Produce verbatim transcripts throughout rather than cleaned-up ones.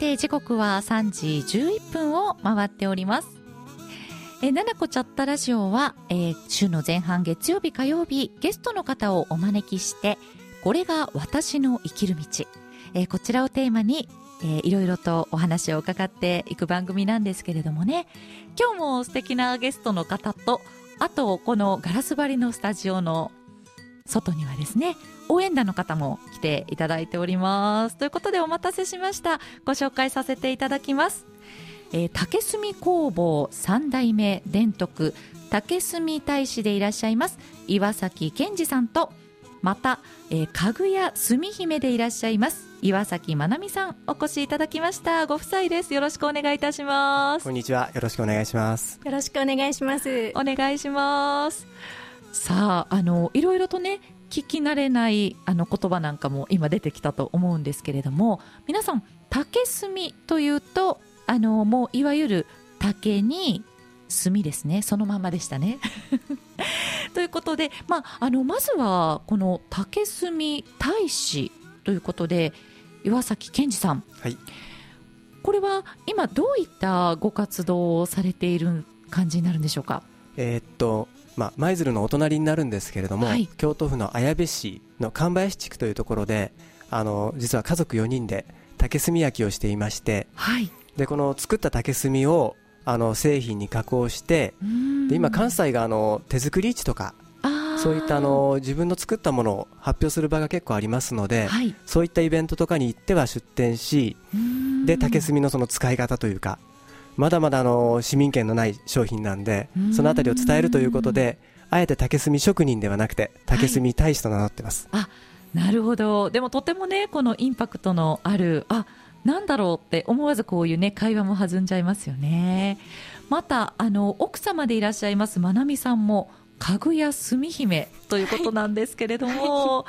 して時刻はさんじじゅういっぷんを回っております。えー、ななこチャットラジオは、えー、週の前半月曜日火曜日ゲストの方をお招きして、これが私の生きる道、えー、こちらをテーマに、えー、いろいろとお話を伺っていく番組なんですけれどもね、今日も素敵なゲストの方と、あとこのガラス張りのスタジオの外にはですね、応援団の方も来ていただいております。ということでお待たせしました。ご紹介させていただきます。えー、竹炭工房さん代目伝徳竹炭大使でいらっしゃいます岩崎健二さんと、また、えー、家具屋炭姫でいらっしゃいます岩崎まなみさん、お越しいただきました。ご夫妻です。よろしくお願いいたします。 こんにちは、よろしくお願いします。 よろしくお願いします。 お願いします。さあ、あのいろいろとね、聞き慣れないあの言葉なんかも今出てきたと思うんですけれども、皆さん竹炭というと、あのもういわゆる竹に炭ですね、そのままでしたねということで、まあ、あのまずはこの竹炭大使ということで岩崎健二さん、 はい、 これは今どういったご活動をされている感じになるんでしょうか。 えー、っとまあ、舞鶴のお隣になるんですけれども、はい、京都府の綾部市の神林地区というところで、あの実は家族よにんで竹炭焼きをしていまして、はい、でこの作った竹炭をあの製品に加工して、で今関西があの手作り市とかそういったあの自分の作ったものを発表する場が結構ありますので、はい、そういったイベントとかに行っては出店し、で竹炭のその使い方というか、まだまだあの市民権のない商品なんで、そのあたりを伝えるということで、あえて竹炭職人ではなくて竹炭大使と名乗ってます、はい、 あ、なるほど。でもとてもね、このインパクトのある、あ、なんだろうって思わずこういうね会話も弾んじゃいますよね。またあの奥様でいらっしゃいますまなみさんも家具屋炭姫ということなんですけれども、はい、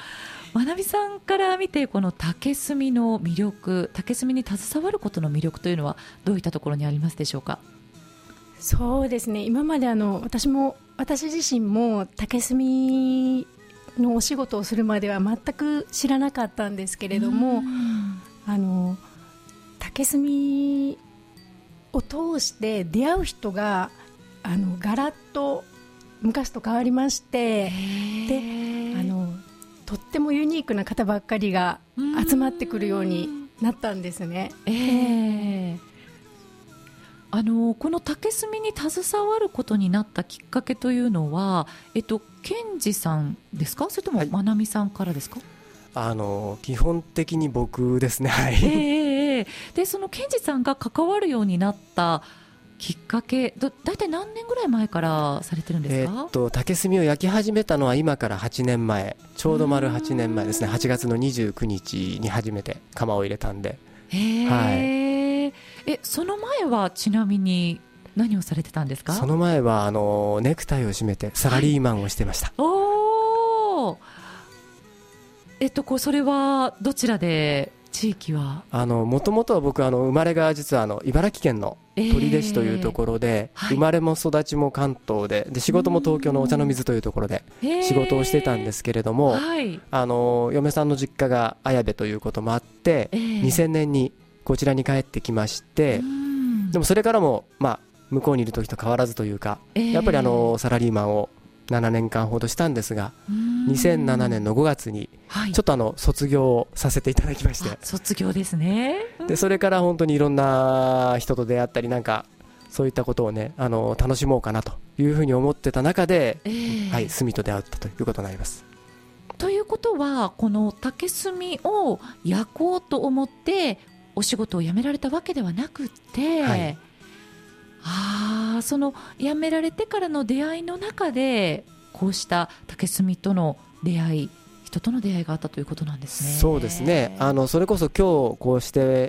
まなみさんから見てこの竹炭の魅力、竹炭に携わることの魅力というのはどういったところにありますでしょうか。 そうですね、今まであの私も私自身も竹炭のお仕事をするまでは全く知らなかったんですけれども、あの竹炭を通して出会う人があのガラッと昔と変わりまして、であのとってもユニークな方ばっかりが集まってくるようになったんですね。えー、 あのこの竹炭に携わることになったきっかけというのは、えっと、健二さんですか、それともまなみさんからですか。 はい、あの基本的に僕ですね、はい、 えー、でその健二さんが関わるようになったきっかけ、だいたい何年ぐらい前からされてるんですか。 えー、っと竹炭を焼き始めたのは今からはちねんまえ、ちょうど丸はちねんまえですね。はちがつのにじゅうくにちに初めて窯を入れたんで、 へー、はい、えその前はちなみに何をされてたんですか。 その前はあのネクタイを締めてサラリーマンをしてました、はい、 おー、えっとこうそれはどちらで、地域はもともとは僕あの生まれが実はあの茨城県の取手市というところで、えーはい、生まれも育ちも関東 で, で仕事も東京のお茶の水というところで仕事をしてたんですけれども、えーはい、あの嫁さんの実家が綾部ということもあって、えー、にせんねんにこちらに帰ってきまして、でもそれからも、まあ、向こうにいる時と変わらずというか、えー、やっぱりあのサラリーマンをななねんかんほどしたんですが、にせんななねんのごがつにちょっとあの卒業をさせていただきまして、はい、 卒業ですね。 でそれから本当にいろんな人と出会ったり、なんかそういったことをね、あの楽しもうかなというふうに思ってた中で、えーはい、炭と出会ったということになります。 ということはこの竹炭を焼こうと思ってお仕事を辞められたわけではなくて、はい、あ、その辞められてからの出会いの中でこうした竹炭との出会い、人との出会いがあったということなんですね。 そうですね、あのそれこそ今日こうして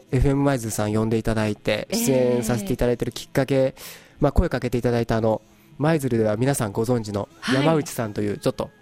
エフエム 舞鶴さん呼んでいただいて出演させていただいているきっかけ、えーまあ、声かけていただいたあの舞鶴では皆さんご存知の山内さんというちょっと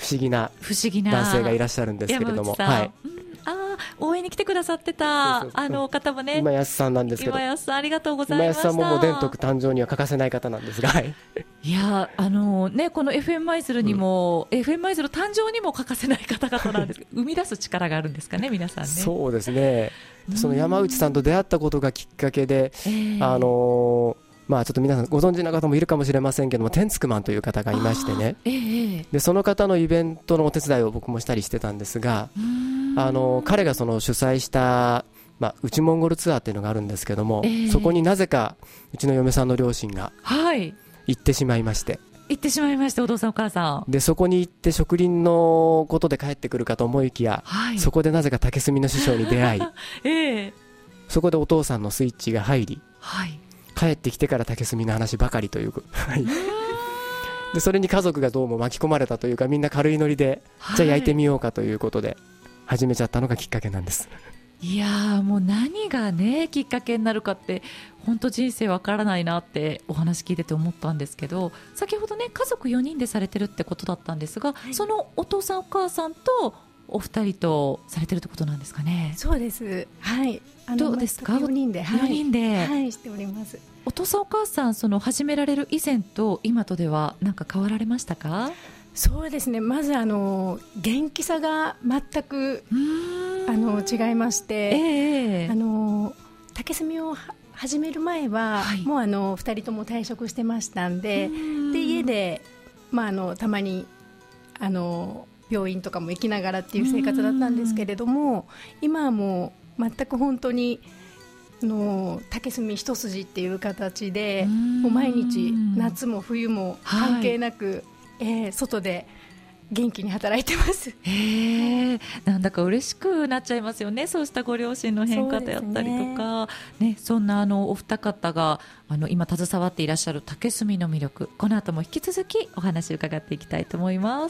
不思議な男性がいらっしゃるんですけれども、はい、 あ応援に来てくださってたあの方もね、 今安さんなんですけど、 今安さんありがとうございました。 今安さんももう電徳誕生には欠かせない方なんですが、はい、 いやあのねこの エフエム 舞鶴にも、うん、エフエム 舞鶴誕生にも欠かせない方々なんですけど生み出す力があるんですかね、皆さんね。 そうですね、その山内さんと出会ったことがきっかけで、えー、あのーまあ、ちょっと皆さんご存知の方もいるかもしれませんけども、テンツクマンという方がいましてね、えー、でその方のイベントのお手伝いを僕もしたりしてたんですが、あの彼がその主催した、まあ、内モンゴルツアーっていうのがあるんですけども、えー、そこになぜかうちの嫁さんの両親が行ってしまいまして、はい、 行ってしまいまして、お父さんお母さんでそこに行って植林のことで帰ってくるかと思いきや、はい、そこでなぜか竹炭の師匠に出会い、えー、そこでお父さんのスイッチが入り、はい、帰ってきてから竹炭の話ばかりというでそれに家族がどうも巻き込まれたというか、みんな軽いノリで、はい、じゃあ焼いてみようかということで始めちゃったのがきっかけなんです。 いやーもう何がねきっかけになるかって本当人生わからないなってお話聞いてて思ったんですけど、先ほどね家族よにんでされてるってことだったんですが、はい、そのお父さんお母さんとお二人とされてるってことなんですかね。 そうです、はい、あのどうですか。 よにんで、はい、 よにんで、 はい、しております。 お父さんお母さんその始められる以前と今とでは何か変わられましたか。 そうですね、まずあの元気さが全くあの違いまして、えー、あの竹炭を始める前は、はい、もうあのふたりとも退職してましたんで、で家で、まあ、あのたまにあの病院とかも行きながらっていう生活だったんですけれども、今はもう全く本当にあの竹炭一筋っていう形で、もう毎日夏も冬も関係なく、はい、えー、外で元気に働いてます。 へー、なんだか嬉しくなっちゃいますよね、そうしたご両親の変化であったりとか そ,、ねね、そんなあのお二方があの今携わっていらっしゃる竹炭の魅力、この後も引き続きお話を伺っていきたいと思います。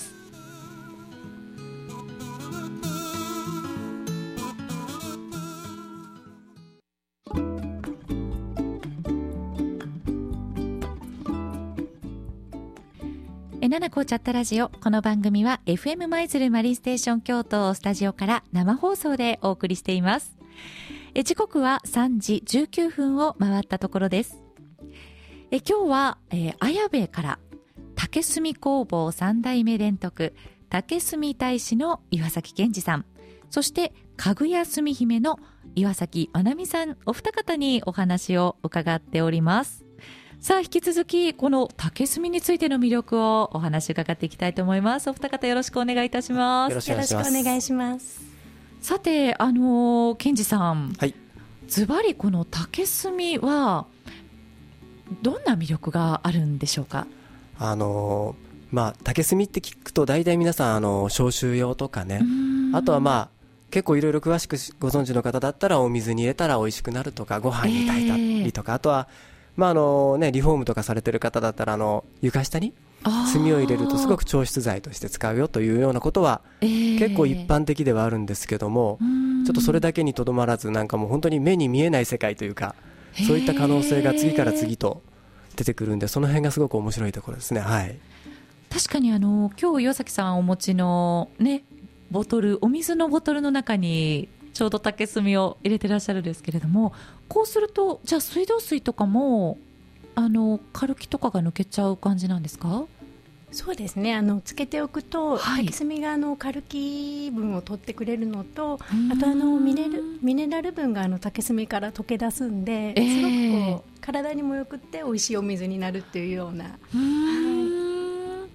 ななこチャットラジオ、この番組は エフエム 舞鶴マリンステーション京都スタジオから生放送でお送りしています。え時刻はさんじじゅうきゅうふんを回ったところです。え今日は、えー、綾部から竹炭工房三代目伝徳竹炭大使の岩崎健二さん、そしてかぐや炭姫の岩崎まなみさん、お二方にお話を伺っております。さあ引き続きこの竹炭についての魅力をお話伺っていきたいと思います。お二方よろしくお願いいたします。 よろしくお願いします。 さてあの健二さん、 はい、 ズバリこの竹炭はどんな魅力があるんでしょうか。 あのまあ、竹炭って聞くと大体皆さんあの消臭用とかね、あとはまあ結構いろいろ詳しくご存知の方だったらお水に入れたら美味しくなるとか、ご飯に炊いたりとか、えー、あとはまああのね、リフォームとかされてる方だったらあの床下に炭を入れるとすごく調湿剤として使うよというようなことは結構一般的ではあるんですけども、えー、ちょっとそれだけにとどまらずなんかもう本当に目に見えない世界というか、そういった可能性が次から次と出てくるんで、その辺がすごく面白いところですね。はい、 確かにあの今日岩崎さんお持ちの、ね、ボトル、お水のボトルの中にちょうど竹炭を入れてらっしゃるんですけれども、こうするとじゃあ水道水とかもあのカルキとかが抜けちゃう感じなんですか。 そうですね、あのつけておくと、はい、竹炭があのカルキ分を取ってくれるのと、あとあのミネル、ミネラル分があの竹炭から溶け出すんで、えー、すごくこう体にもよくって美味しいお水になるっていうような。うーん、 はい、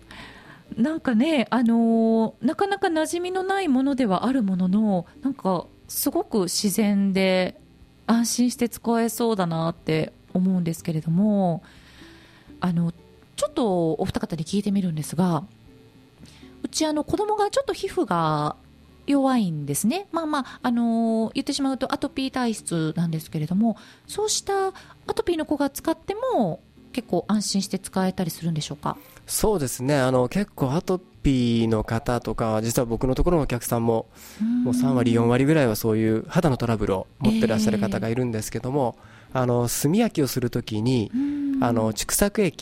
なんかね、あのー、なかなか馴染みのないものではあるものの、なんかすごく自然で安心して使えそうだなって思うんですけれども、あのちょっとお二方に聞いてみるんですが、うちあの子供がちょっと皮膚が弱いんですね。まあまあ、あのー、言ってしまうとアトピー体質なんですけれども、そうしたアトピーの子が使っても結構安心して使えたりするんでしょうか。 そうですね、あの結構アトピーの方とか、実は僕のところのお客さんももうさんわりよんわりぐらいはそういう肌のトラブルを持ってらっしゃる方がいるんですけども、えー、あの炭焼きをするときにあの畜作液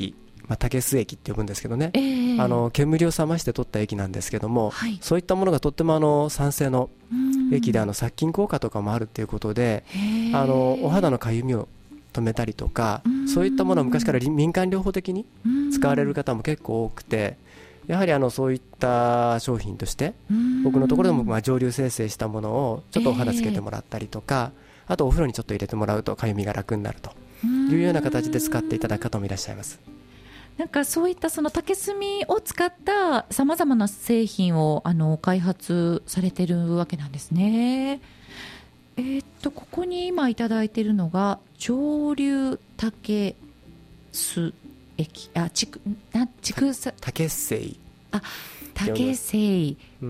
まあ、竹須液って呼ぶんですけどね、 えー、 あの煙を冷まして取った液なんですけども、はい、そういったものがとってもあの酸性の液であの殺菌効果とかもあるということで、あのお肌のかゆみを止めたりとか、そういったものは昔から民間療法的に使われる方も結構多くて、やはりあのそういった商品として僕のところでもまあ蒸留精製したものをちょっとお肌つけてもらったりとか、えー、あとお風呂にちょっと入れてもらうとかゆみが楽になるというような形で使っていただく方もいらっしゃいます。 なんかそういったその竹炭を使ったさまざまな製品をあの開発されてるわけなんですね。えー、っとここに今いただいているのが蒸留竹酢液、あ、ちくなちくさ竹製、 あ、竹製、 うん、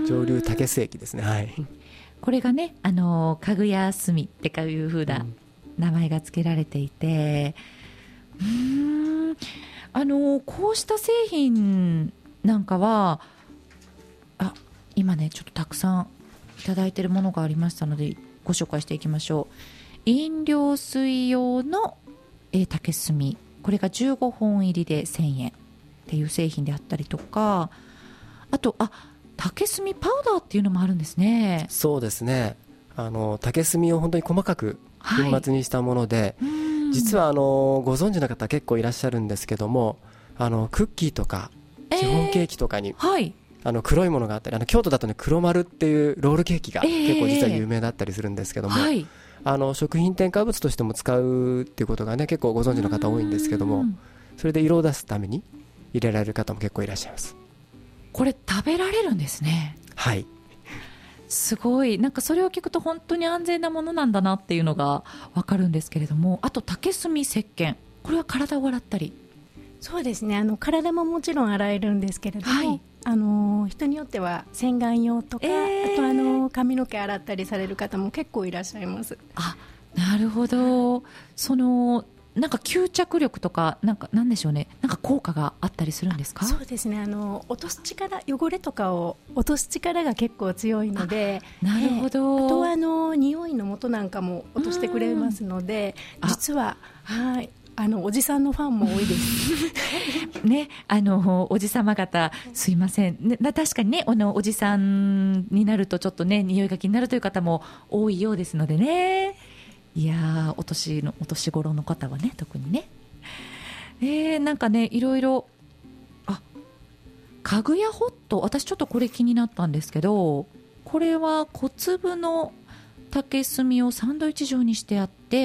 蒸留竹製液ですね。はい。 これがね、あのかぐや炭ってかいう風な名前が付けられていて、うーん、あのこうした製品なんかは、あ、今ねちょっとたくさんいただいているものがありましたのでご紹介していきましょう。飲料水用の、えー、竹炭、これがじゅうごほん入りでせんえんっていう製品であったりとか、あとあ竹炭パウダーっていうのもあるんですね。 そうですね、あの竹炭を本当に細かく粉末にしたもので、はい、実はあのご存知の方結構いらっしゃるんですけども、あのクッキーとかシフォンケーキとかに、えーはい、あの黒いものがあったり、あの京都だとね黒丸っていうロールケーキが結構実は有名だったりするんですけども、えーはい、あの食品添加物としても使うっていうことがね結構ご存知の方多いんですけども、それで色を出すために入れられる方も結構いらっしゃいます。 これ食べられるんですね。 はい、 すごい、なんかそれを聞くと本当に安全なものなんだなっていうのが分かるんですけれども、あと竹炭石鹸、これは体を洗ったり。 そうですね、あの体ももちろん洗えるんですけれども、はい、あの人によっては洗顔用とか、えー、あとあの髪の毛洗ったりされる方も結構いらっしゃいます。 あ、なるほど。そのなんか吸着力とかなんかなんでしょうね、なんか効果があったりするんですか？ そうですね、あの落とす力、汚れとかを落とす力が結構強いので、 なるほど、 えー、あとはあの匂いの元なんかも落としてくれますので、実ははい、あのおじさんのファンも多いですね、あのおじさま方すいません、ね、確かにね、あのおじさんになるとちょっとね匂いが気になるという方も多いようですのでね。いやお年のお年頃の方はね特にね、えー、なんかねいろいろ、あ、かぐやホット、私ちょっとこれ気になったんですけど、これは小粒の竹炭をサンドイッチ状にしてあって、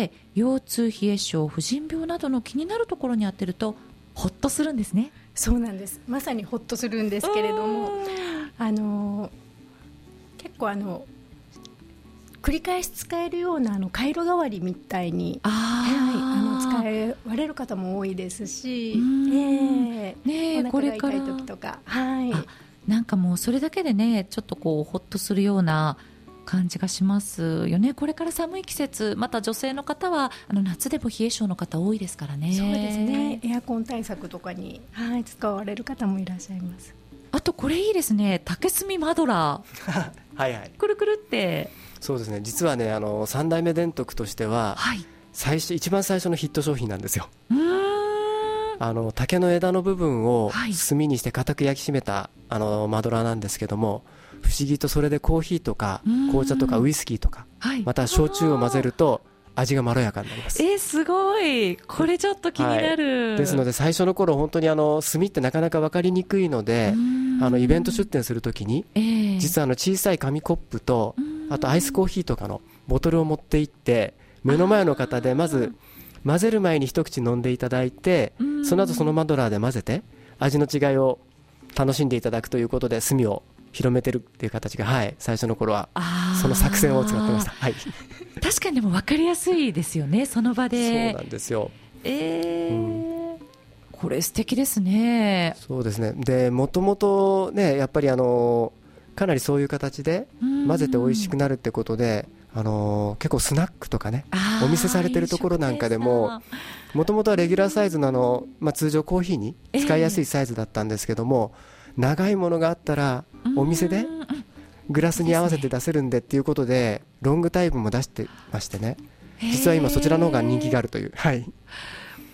腰痛、冷え性、婦人病などの気になるところに当てるとホッとするんですね。 そうなんです、まさにホッとするんですけれども、あの結構あの繰り返し使えるようなあのカイロ代わりみたいに、あ、はい、あの使われる方も多いですし、えーね、お腹が痛い時とか、はい、 なんかもうそれだけでねちょっとこうホッとするような感じがしますよね。これから寒い季節、また女性の方はあの夏でも冷え性の方多いですからね。 そうですね、エアコン対策とかに、はい、使われる方もいらっしゃいます。 あとこれいいですね、竹炭マドラーはい、はい、 くるくるって。 そうですね、実はねあのさん代目電徳としては、はい、最初一番最初のヒット商品なんですよ。うーん、あの竹の枝の部分を炭にして固く焼き締めたあのマドラーなんですけども、不思議とそれでコーヒーとか紅茶とかウイスキーとか、はい、また焼酎を混ぜると味がまろやかになります。 えー、すごい、これちょっと気になる、 はい、ですので最初の頃本当にあの炭ってなかなか分かりにくいので、あのイベント出店するときに、えー、実はあの小さい紙コップとあとアイスコーヒーとかのボトルを持って行って目の前の方でまず混ぜる前に一口飲んでいただいて、その後そのマドラーで混ぜて味の違いを楽しんでいただくということで炭を広めてるっていう形が、はい、最初の頃はその作戦を使ってました、はい、 確かにでも分かりやすいですよね、その場で。 そうなんですよ、 えーうん、これ素敵ですね。 そうですね、でもともとねやっぱりあのかなりそういう形で混ぜて美味しくなるってことで、あのー、結構スナックとかねお店されてるところなんかでももともとはレギュラーサイズの、あの、まあ、通常コーヒーに使いやすいサイズだったんですけども、えー、長いものがあったらお店でグラスに合わせて出せるんでっていうことでロングタイプも出してましてね、実は今そちらの方が人気があるという、はい、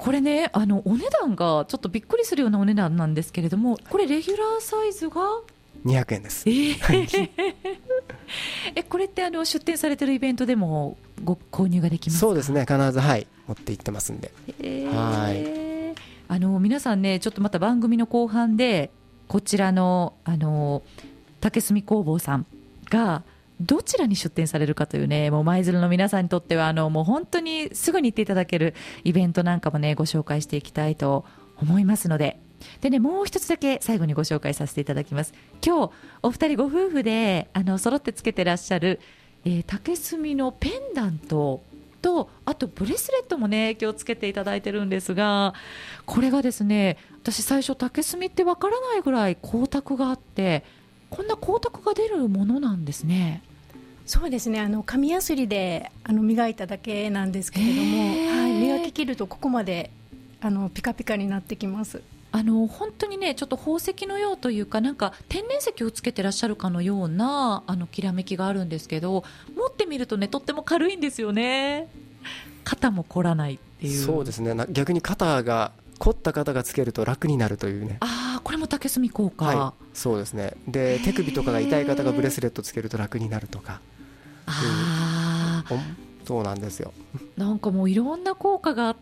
これね、あのお値段がちょっとびっくりするようなお値段なんですけれども、これレギュラーサイズがにひゃくえんです。 えー、えこれってあの出展されてるイベントでもご購入ができますか？ そうですね、必ず、はい、持って行ってますんで、えー、はいあの皆さんね、ちょっとまた番組の後半でこちらのあの竹炭工房さんがどちらに出展されるかというね、もう舞鶴の皆さんにとってはあのもう本当にすぐに行っていただけるイベントなんかもねご紹介していきたいと思いますので、でね、もう一つだけ最後にご紹介させていただきます。今日お二人ご夫婦であの揃ってつけてらっしゃる、えー、竹炭のペンダントと、あとブレスレットもね今日つけていただいてるんですが、これがですね、私最初竹炭ってわからないぐらい光沢があって、こんな光沢が出るものなんですね。 そうですね、あの紙やすりであの磨いただけなんですけれども、はい、磨き切るとここまであのピカピカになってきます。 あの本当にね、ちょっと宝石のようというか、なんか天然石をつけてらっしゃるかのようなあのきらめきがあるんですけど、持ってみるとねとっても軽いんですよね。肩も凝らないっていう。 そうですね、逆に肩が凝った肩がつけると楽になるというね。 ああ、これも竹炭効果。 はい、そうですね。で手首とかが痛い方がブレスレットつけると楽になるとか。 ああ、 そうなんですよ。 なんかもういろんな効果があって、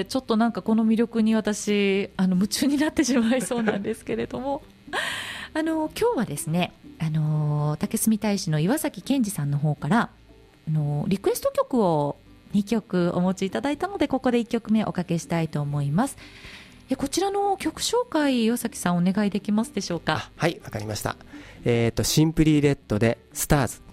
ちょっとなんかこの魅力に私あの夢中になってしまいそうなんですけれどもあの今日はですね、あの竹炭大使の岩崎健二さんの方からあのリクエスト曲をにきょくお持ちいただいたので、ここでいっきょくめおかけしたいと思います。えこちらの曲紹介、岩崎さんお願いできますでしょうか？ はい、わかりました。えーとシンプリーレッドでスターズ。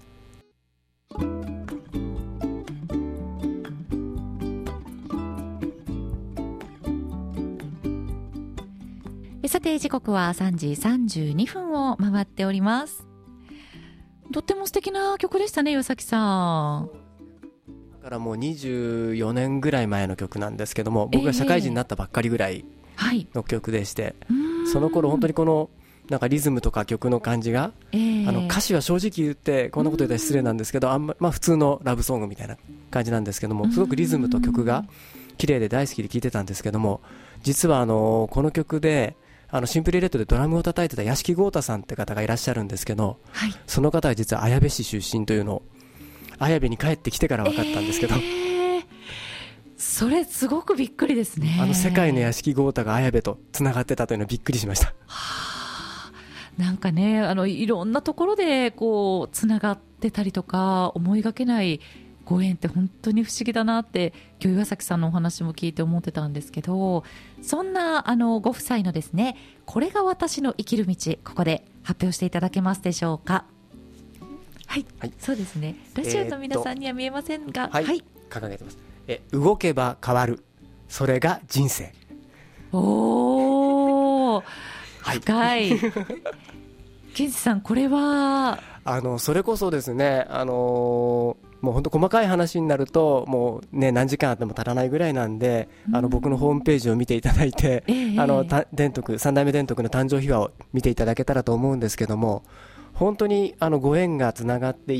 さて時刻はさんじさんじゅうにふんを回っております。とっても素敵な曲でしたね、岩崎さん。 だからもうにじゅうよねんぐらい前の曲なんですけども、僕が社会人になったばっかりぐらいの曲でして、えー、その頃本当にこのなんかリズムとか曲の感じが、えー、あの歌詞は正直言ってこんなこと言ったら失礼なんですけど、あんま、まあ、普通のラブソングみたいな感じなんですけども、すごくリズムと曲が綺麗で大好きで聴いてたんですけども、実はあのこの曲であのシンプリーレッドでドラムを叩いてた屋敷豪太さんって方がいらっしゃるんですけど、はい、その方は実は綾部市出身というのを綾部に帰ってきてから分かったんですけど、 えー、それすごくびっくりですね。 あの世界の屋敷豪太が綾部とつながってたというのはびっくりしました。 はあ、なんかね、あのいろんなところでこうつながってたりとか、思いがけないご縁って本当に不思議だなって今日岩崎さんのお話も聞いて思ってたんですけど、そんなあのご夫妻のですね、これが私の生きる道、ここで発表していただけますでしょうか？はい、はい、そうですね、ラジオの皆さんには見えませんが、 はい、はい、掲げてます。え動けば変わる、それが人生。 おー、はい、深いケンジさん、これはあのそれこそですね、あのーもう本当細かい話になるともう、ね、何時間あっても足らないぐらいなんで、うん、あの僕のホームページを見ていただいて、えー、あの電徳三代目電徳の誕生秘話を見ていただけたらと思うんですけども、本当にあのご縁がつながっていって、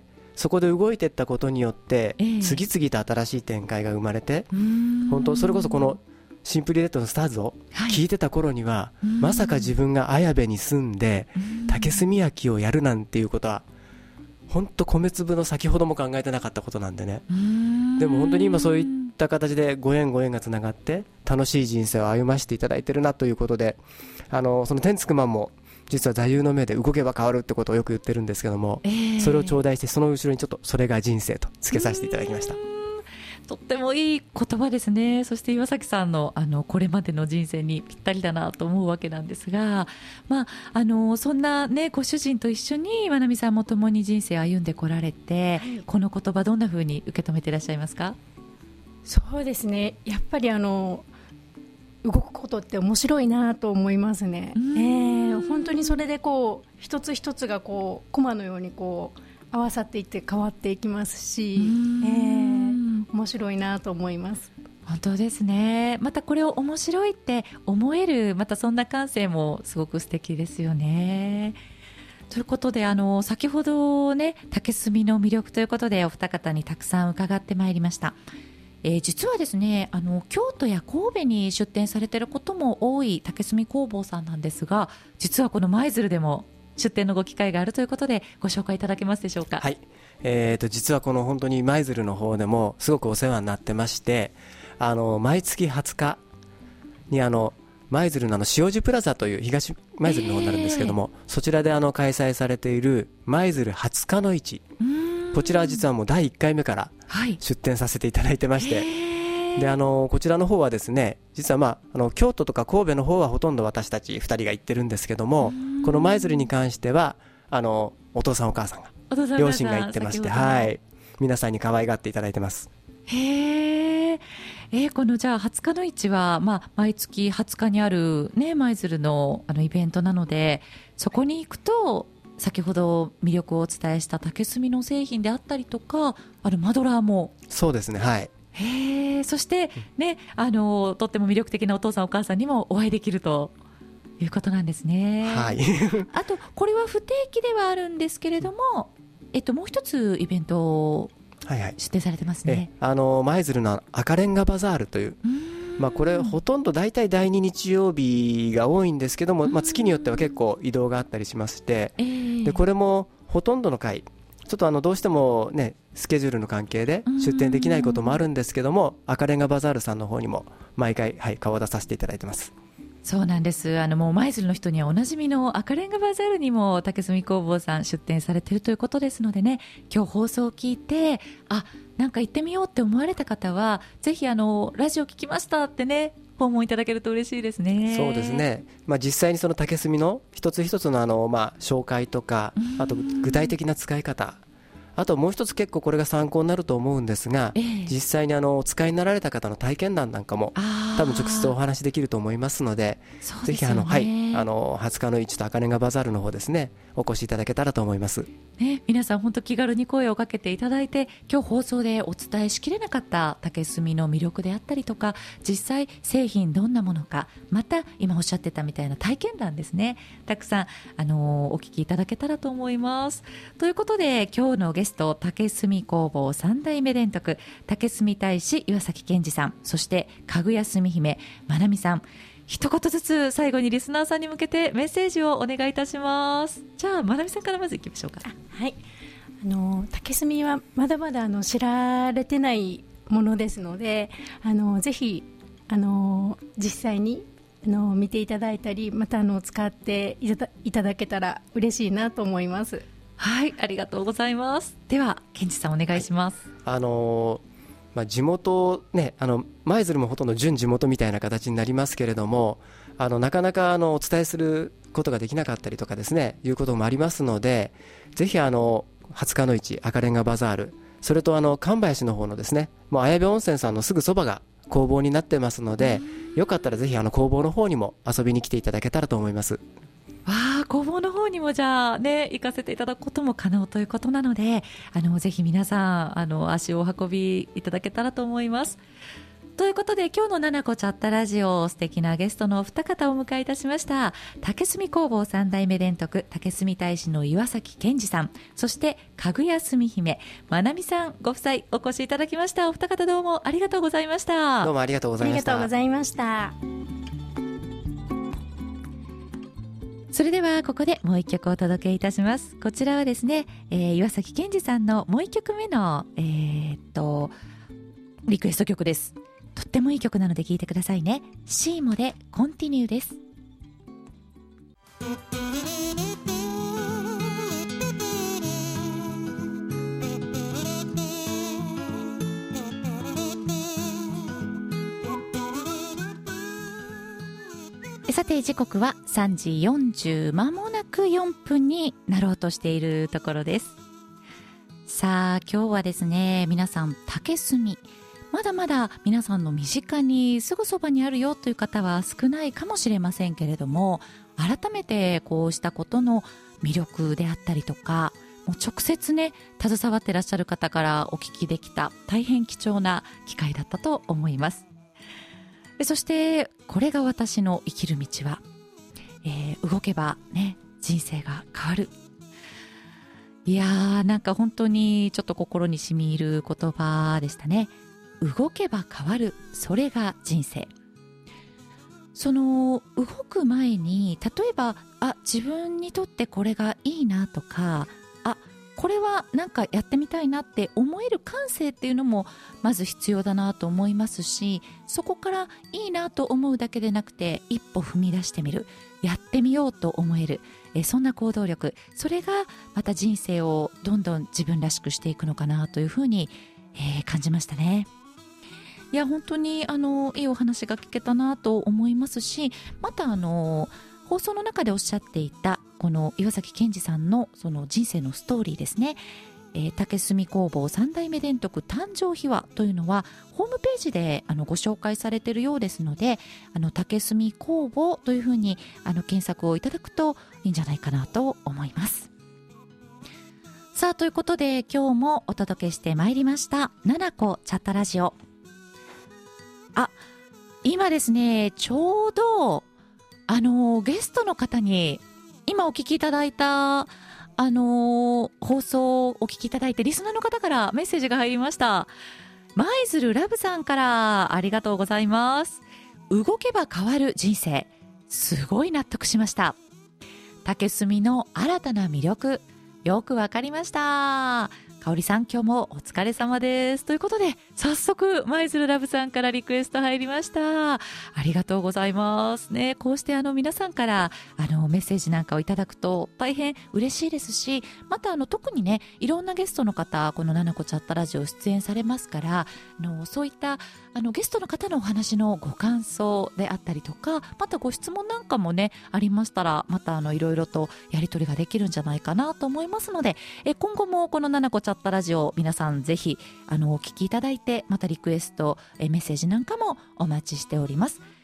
そこで動いていったことによって、えー、次々と新しい展開が生まれて、本当それこそこのシンプリレッドのスターズを聞いてた頃には、はい、まさか自分が綾部に住んで竹炭焼きをやるなんていうことは本当米粒の先ほども考えてなかったことなんでね。でも本当に今そういった形でご縁ご縁がつながって楽しい人生を歩ませていただいてるなということで、あのその天竺マンも実は座右の銘で動けば変わるってことをよく言ってるんですけども、えー、それを頂戴してその後ろにちょっとそれが人生と付けさせていただきました。 とってもいい言葉ですね。そして岩崎さん の, あのこれまでの人生にぴったりだなと思うわけなんですが、まあ、あのそんな、ね、ご主人と一緒にまなみさんも共に人生を歩んでこられて、はい、この言葉どんなふうに受け止めていらっしゃいますか？ そうですね、やっぱりあの動くことって面白いなと思いますね。えー、本当にそれでこう一つ一つがこうコマのようにこう合わさっていって変わっていきますし、えー、面白いなと思います。 本当ですね。またこれを面白いって思える、またそんな感性もすごく素敵ですよね。ということで、あの先ほどね、竹炭の魅力ということでお二方にたくさん伺ってまいりました。 えー、実はですね、あの京都や神戸に出店されていることも多い竹炭工房さんなんですが、実はこの舞鶴でも出店のご機会があるということでご紹介いただけますでしょうか。 はい、えー、と実はこの本当に舞鶴の方でもすごくお世話になってまして、あの毎月はつかにあの舞鶴のあの塩地プラザという東舞鶴の方になるんですけども、えー、そちらであの開催されている舞鶴はつかの市、こちらは実はもうだいいっかいめから出店させていただいてまして、はい、であのこちらの方はですね、実は、まあ、あの京都とか神戸の方はほとんど私たちふたりが行ってるんですけども、この舞鶴に関してはあのお父さんお母さんが両親が行ってまして、はい、皆さんに可愛がっていただいてます。 へー、えー、このじゃあはつかの市は、まあ、毎月はつかにある、ね、舞鶴 の, あのイベントなので、そこに行くと先ほど魅力をお伝えした竹炭の製品であったりとか、あるマドラーも。 そうですね、はい。 へー、そして、ね、あのとっても魅力的なお父さんお母さんにもお会いできるということなんですね。 はいあとこれは不定期ではあるんですけれども、えっと、もう一つイベントを出展されてますね。はいはい、 えあの舞鶴の赤レンガバザールという、まあ、これほとんど大体だいに日曜日が多いんですけども、まあ、月によっては結構移動があったりしまして、えー、でこれもほとんどの回ちょっとあのどうしてもねスケジュールの関係で出店できないこともあるんですけども、赤レンガバザールさんの方にも毎回、はい、顔を出させていただいてます。 そうなんです。あのもう舞鶴の人にはおなじみの赤レンガバザールにも竹炭工房さん出店されているということですのでね、今日放送を聞いて、あ、なんか行ってみようって思われた方はぜひあのラジオ聞きましたってね訪問いただけると嬉しいですね。 そうですね、まあ、実際にその竹炭の一つ一つのあの、まあ、紹介とか、あと具体的な使い方、あともう一つ結構これが参考になると思うんですが、えー、実際にあのお使いになられた方の体験談なんかも多分直接お話できると思いますので、ぜひあの、はい、あのはつかの市と赤レンガバザールの方ですね、お越しいただけたらと思います、 ね、皆さん本当気軽に声をかけていただいて、今日放送でお伝えしきれなかった竹炭の魅力であったりとか、実際製品どんなものか、また今おっしゃってたみたいな体験談ですね、たくさんあのお聞きいただけたらと思います。ということで今日のゲスト、竹炭工房さん代目伝徳竹炭大使岩崎健二さん、そしてかぐや炭姫まなみさん、一言ずつ最後にリスナーさんに向けてメッセージをお願いいたします。じゃあまなみさんからまずいきましょうか。 はい、あの竹炭はまだまだあの知られてないものですので、あのぜひあの実際にあの見ていただいたり、またあの使っていただ、いただけたら嬉しいなと思います。 はい、ありがとうございます。では健二さんお願いします。 はい、あのーまあ、地元ね、あの舞鶴もほとんど準地元みたいな形になりますけれども、あのなかなかあのお伝えすることができなかったりとかですね、いうこともありますので、ぜひあのはつかの市赤レンガバザール、それとあの神林の方のですね、もう綾部温泉さんのすぐそばが工房になってますので、よかったらぜひあの工房の方にも遊びに来ていただけたらと思います。 わあ、工房の方にもじゃあね行かせていただくことも可能ということなので、あのぜひ皆さんあの足をお運びいただけたらと思います。ということで今日のななこチャッタラジオ、素敵なゲストのお二方をお迎えいたしました。竹炭工房さん代目伝徳竹炭大使の岩崎健二さん、そしてかぐや炭姫まなみさんご夫妻お越しいただきました。お二方どうもありがとうございました。 どうもありがとうございました。 ありがとうございました。 それではここでもう一曲お届けいたします。こちらはですね、えー、岩崎健二さんのもう一曲目の、えー、っとリクエスト曲です。とってもいい曲なので聴いてくださいね。シーモでコンティニューです。さて時刻はさんじよんじゅう、間もなくよんぷんになろうとしているところです。さあ今日はですね、皆さん竹炭、まだまだ皆さんの身近にすぐそばにあるよという方は少ないかもしれませんけれども、改めてこうしたことの魅力であったりとか、もう直接ね携わっていらっしゃる方からお聞きできた大変貴重な機会だったと思います。そしてこれが私の生きる道は、えー、動けばね人生が変わる。いやーなんか本当にちょっと心に染み入る言葉でしたね。 動けば変わる、それが人生。その動く前に、例えばあ自分にとってこれがいいなとか、あこれはなんかやってみたいなって思える感性っていうのもまず必要だなと思いますし、そこからいいなと思うだけでなくて一歩踏み出してみる、やってみようと思える、えそんな行動力、それがまた人生をどんどん自分らしくしていくのかなというふうに、えー、感じましたね。いや本当にあのいいお話が聞けたなと思いますし、またあの放送の中でおっしゃっていたこの岩崎健二さんのその人生のストーリーですね、えー、竹炭工房三代目伝徳誕生秘話というのはホームページであのご紹介されているようですので、あの竹炭工房というふうにあの検索をいただくといいんじゃないかなと思います。さあということで今日もお届けしてまいりましたななこチャットラジオ。あ、今ですね、ちょうどあのゲストの方に今お聞きいただいたあの放送をお聞きいただいてリスナーの方からメッセージが入りました。舞鶴ラブさんからありがとうございます。動けば変わる人生、すごい納得しました。竹炭の新たな魅力よくわかりました。香織さん今日もお疲れ様です。ということで早速舞鶴ラブさんからリクエスト入りました。ありがとうございますね。こうしてあの皆さんからあのメッセージなんかをいただくと大変嬉しいですし、またあの特にねいろんなゲストの方このななこチャットラジオ出演されますから、あのそういったあのゲストの方のお話のご感想であったりとか、またご質問なんかもねありましたらまたあのいろいろとやり取りができるんじゃないかなと思いますので、え今後もこのななこチャットラジオ皆さんぜひあのお聞きいただいて、またリクエストえメッセージなんかもお待ちしております。